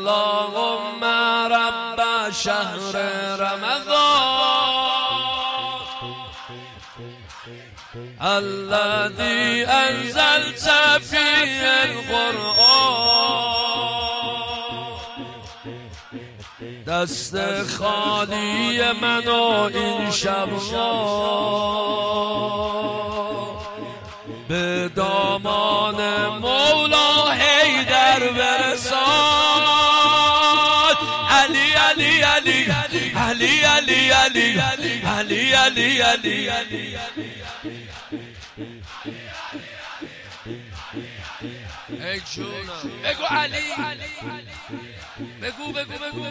اللهم رب شهر رمضان الذي أنزلت فيه القرآن دست خالی منو این شب به دامان مولا حیدر برسان علی علی علی علی علی علی علی علی علی ای جونم بگو علی بگو بگو بگو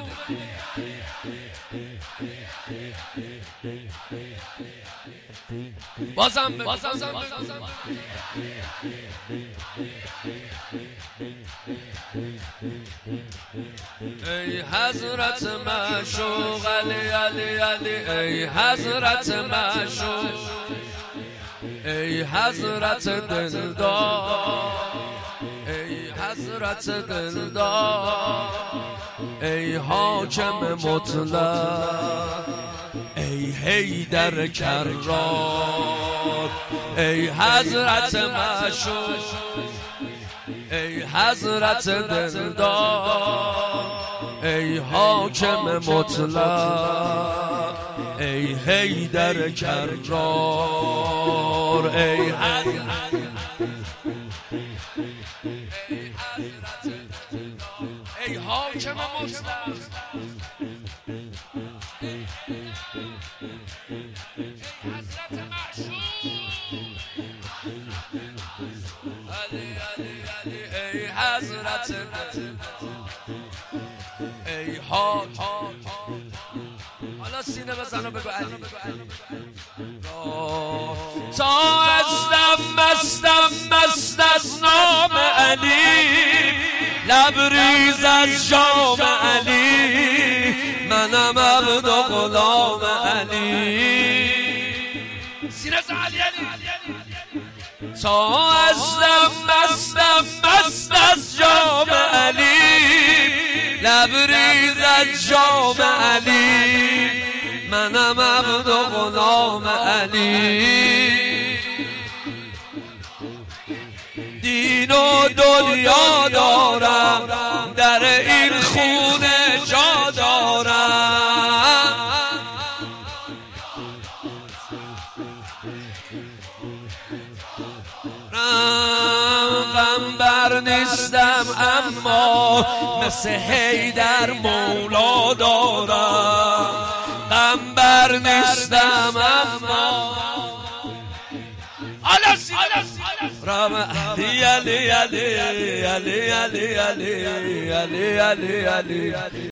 بازم بگو ای حضرت معشوق علی علی علی ای حضرت معشوق ای حضرت دلدار ای حضرت دلدار ای حاکم مطلق ای حیدر کرار ای حضرت معشوق ای حضرت دلدار ای حاکم مطلق ای حیدر کرار ای حضرت ای حاکم مطلق حضرت معشوق علی علی علی ای حضرت ای حاکم حالا سینه بزن و بگو علی تا هستم مست از نام علی لبریز از جام علی منم عبد و غلام علی سینه زن علی علی تا هستم مست از جام علی لبریز از جام علی منم عبد و غلام علی دین و دنیا دارم در این خونه جا دارم غمبر نیستم اما مثل حیدر مولا دارم غمبر نیستم اما رام علی علی علی علی علی علی علی علی علی